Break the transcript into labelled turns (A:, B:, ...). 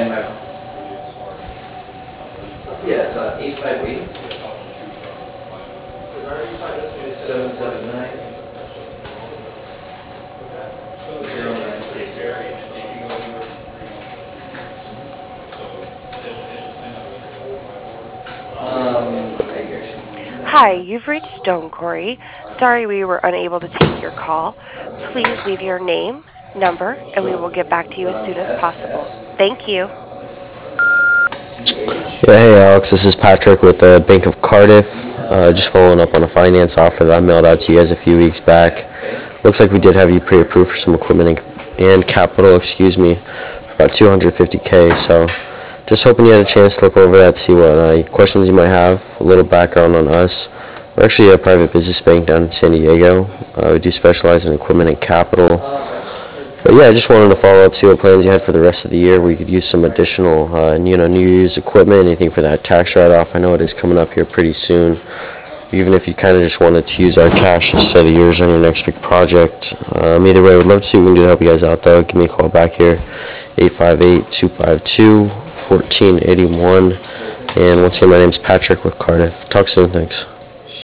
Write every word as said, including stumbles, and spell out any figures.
A: Yeah, it's uh, eight five eight, seven seven nine, zero nine three zero. Um, I
B: Hi, you've reached Stone Quarry. Sorry we were unable to take your call. Please leave your name, number, and we will get back to you as soon as possible. Thank you.
C: Yeah, hey Alex, this is Patrick with the Bank of Cardiff. Uh, just following up on a finance offer that I mailed out to you guys a few weeks back. Looks like we did have you pre-approved for some equipment and, and capital, excuse me, for about two hundred fifty K. So just hoping you had a chance to look over that, see what uh, questions you might have, a little background on us. We're actually a private business bank down in San Diego. Uh, we do specialize in equipment and capital. But yeah, I just wanted to follow up, see what plans you had for the rest of the year. We could use some additional, uh, you know, new used equipment, anything for that tax write-off. I know it is coming up here pretty soon. Even if you kind of just wanted to use our cash instead of yours on your next big project. Um, either way, I would love to see what we can do to help you guys out, though. Give me a call back here, eight five eight, two five two, one four eight one. And once again, my name's Patrick with Cardiff. Talk soon. Thanks.